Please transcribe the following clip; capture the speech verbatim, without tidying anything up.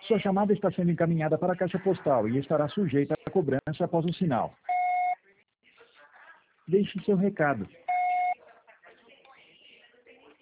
Sua chamada está sendo encaminhada para a caixa postal e estará sujeita à cobrança após o sinal. Deixe seu recado.